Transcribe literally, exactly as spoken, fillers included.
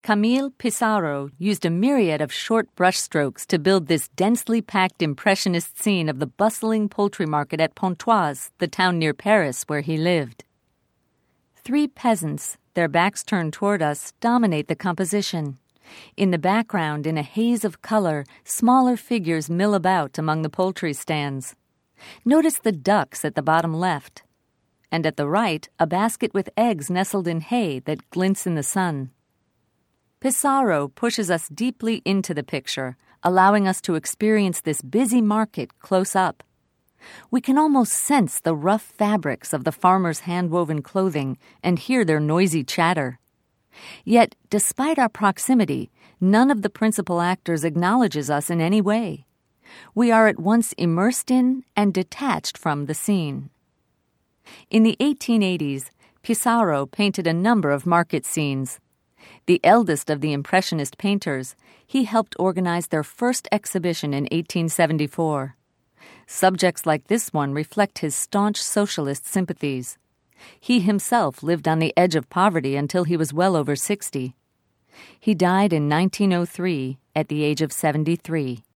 Camille Pissarro used a myriad of short brushstrokes to build this densely packed impressionist scene of the bustling poultry market at Pontoise, the town near Paris where he lived. Three peasants, their backs turned toward us, dominate the composition. In the background, in a haze of color, smaller figures mill about among the poultry stands. Notice the ducks at the bottom left. And at the right, a basket with eggs nestled in hay that glints in the sun. Pissarro pushes us deeply into the picture, allowing us to experience this busy market close up. We can almost sense the rough fabrics of the farmers' hand-woven clothing and hear their noisy chatter. Yet, despite our proximity, none of the principal actors acknowledges us in any way. We are at once immersed in and detached from the scene. In the eighteen eighties, Pissarro painted a number of market scenes. The eldest of the Impressionist painters, he helped organize their first exhibition in eighteen seventy-four. Subjects like this one reflect his staunch socialist sympathies. He himself lived on the edge of poverty until he was well over sixty. He died in nineteen oh three at the age of seventy-three.